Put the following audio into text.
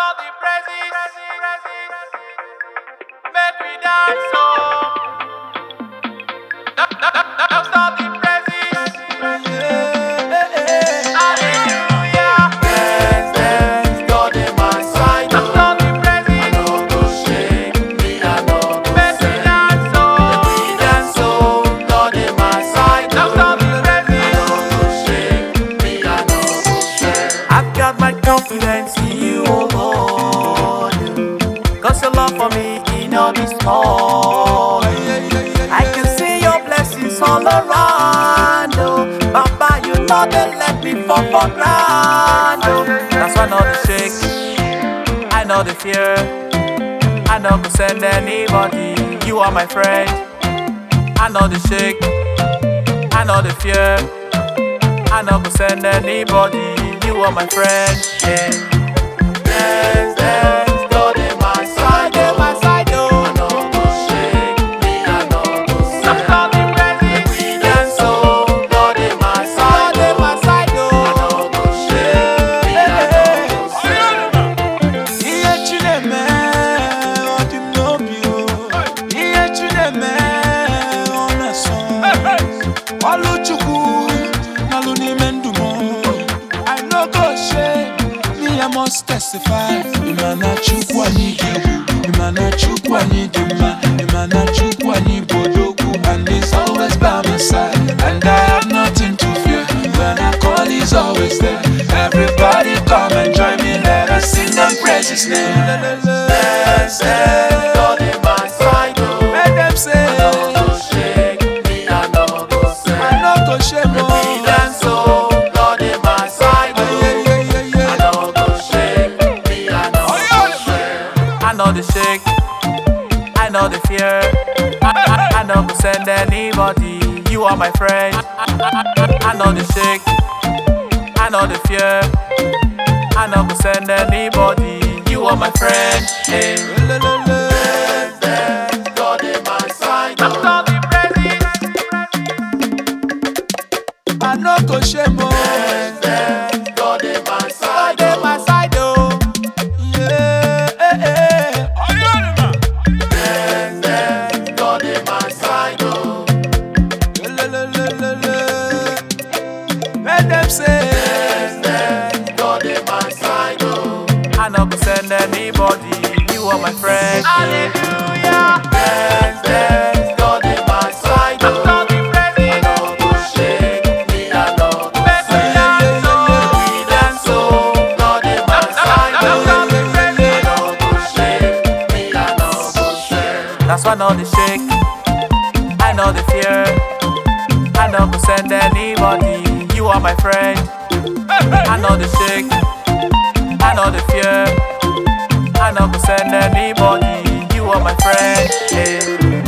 all the praises. Make me dance, so. That's all the praises. Hallelujah. Dance, dance, God in my side. That's all the praises. I no go shake, me I no go Make me shake. dance, so. We dance, oh, God in my side. That's all the praises. I no go shake, me I no go shake. I've got my confidence in you, oh Lord. 'Cause your love for me, it no be small. I can see your blessings all around, oh. Papa, you know they let me fall for ground, oh. That's why I know the shake, I know the fear. I know go send anybody, you are my friend. I know the shake, I know the fear. I know go send anybody, you are my friend, yeah. Dance, dance, God in my side, oh. I no go shake, me I no go That's shake. all the praises. We dance, oh, God in my side, oh. I no go shake, me I no go shake. Ihe Chineme ọ dị m n'obi o. Ihe Chineme ọ na-asọ. Ọlụ Chukwu n'alụ n'ime ndụ m. I no go shame, me I must testify. Ịma na Chukwu anyị dị egwu, ịma na Chukwu anyị dị mma, ịma na Chukwu anyị bụ odogwu, and he's always by my side. And I have nothing to fear. When I call, he's always there. Everybody come and join me, let us sing and praise his name. Dance, dance, God in my side, oh. Let them say, I no go shake, me I no go I shake. no go shame. We dance, oh, God in my side, oh. I no go shake, me I no go shake. I know the shake, I know the fear. I know go send anybody, you are my friend. I know the shake, I know the fear. I know go send anybody, you are my friend, hey. Dance, dance, God in my side, That's oh. all the praises. I no go shame. Dance, dance, God in my side, God in my oh. side, oh. Yeah, Dance, dance, God in my side, oh. Let them say, Dance, dance, God in my side, oh. I no go send anybody, you are my friend. Hallelujah. Dance, dance, God in my side, That's oh. all the I praises. no go shake, me I no go Make me shake. dance, so. We dance, oh, God in my side, That's oh. all the I praises. no go shake, me I no go shake. That's why I know the shake, I know the fear. I no go send anybody, you are my friend. I know the shake, I know the fear. I no go send anybody, you are my friend, yeah.